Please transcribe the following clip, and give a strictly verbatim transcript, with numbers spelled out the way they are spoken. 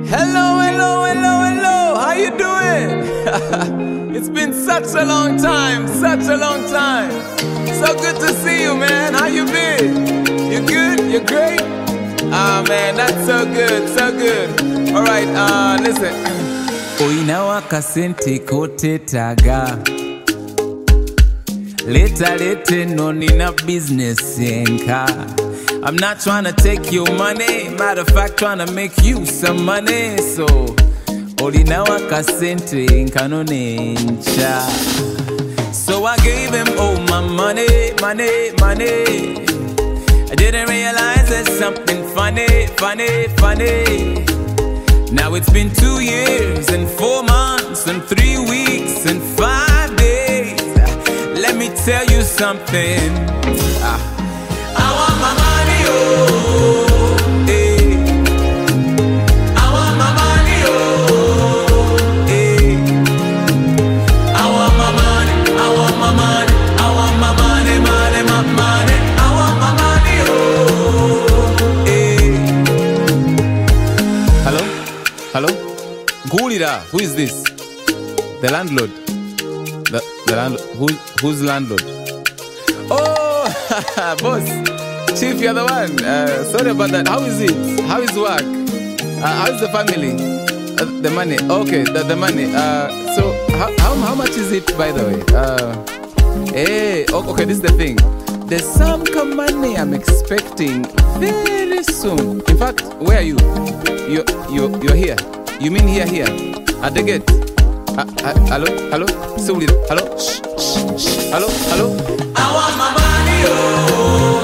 Hello, hello, hello, hello. How you doing? It's been such a long time, such a long time. So good to see you, man. How you been? You good? You great? Ah, man, that's so good, so good. All right, uh, listen. Oinawa kasente kote taga. Later, later, no nina business enka. I'm not trying to take your money. Matter of fact, trying to make you some money. So, olinawa kasente nkano nencha. So I gave him all my money, money, money. I didn't realize there's something funny, funny, funny. Now it's been two years and four months and three weeks and five days. Let me tell you something. Ah. I want my money, oh, eh. I want my money, oh, eh. I want my money, I want my money, I want my money, money, my money. I want my money, oh, eh. Hello? Hello? Gulira, who is this? The landlord. The, the landlord. Who, who's landlord? Oh, boss. Chief, you're the one. Uh, sorry about that. How is it? How is work? Uh, how is the family? Uh, the money. Okay, the, the money. Uh, so, how, how how much is it, by the way? Uh, hey, okay, this is the thing. There's some money I'm expecting very soon. In fact, where are you? You you you're here. You mean here here? At the gate. Uh, uh, hello, hello, Suli, hello, shh, shh, shh, hello, hello. I want my money, oh.